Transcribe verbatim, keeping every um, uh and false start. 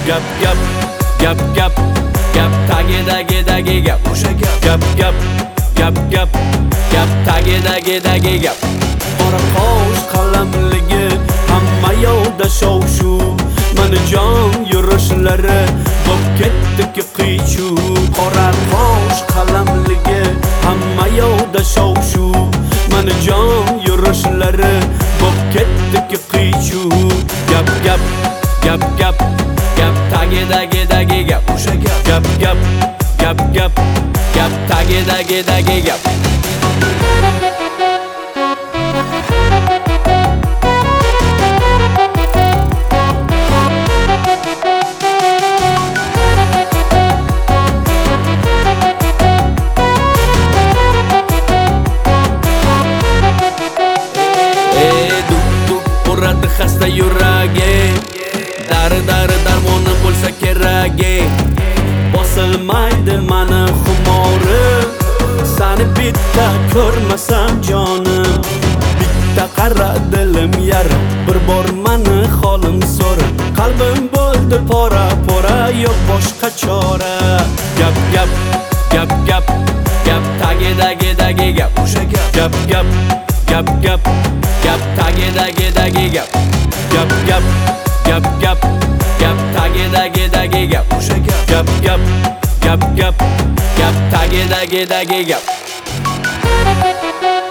Gap gap gap gap gap tagidagi dagi gap o'sha gap gap gap gap gap gap tagidagi dagi gap qora qosh qalamligi hamma yoqda shov-shuv mana jon yurishlari bo'p ketdi qiyshuv qora qosh qalamligi hamma yoqda shov-shuv mana jon yurishlari bo'p ketdi qiyshuv gap gap gap gap gap tagidagi dagi gap o'sha gap gap gap gap gap gap tagidagi dagi gap xasta yuragi Dari dari darmoni bo'lsa keragi Bosilmaydi mani xumori Sani bitta ko'rmasam jonim Bitta qara dilim yara Bir bor mani holim so'ra Qalbim bo'ldi pora pora yo'q boshqa chora Gap gap gap gap gap tagidagi dagi gap o'sha gap gap gap gap gap gap tagidagi dagi gap gap gap gap gap gap tagidagi dagi gap o'sha gap gap gap gap gap gap tagidagi dagi gap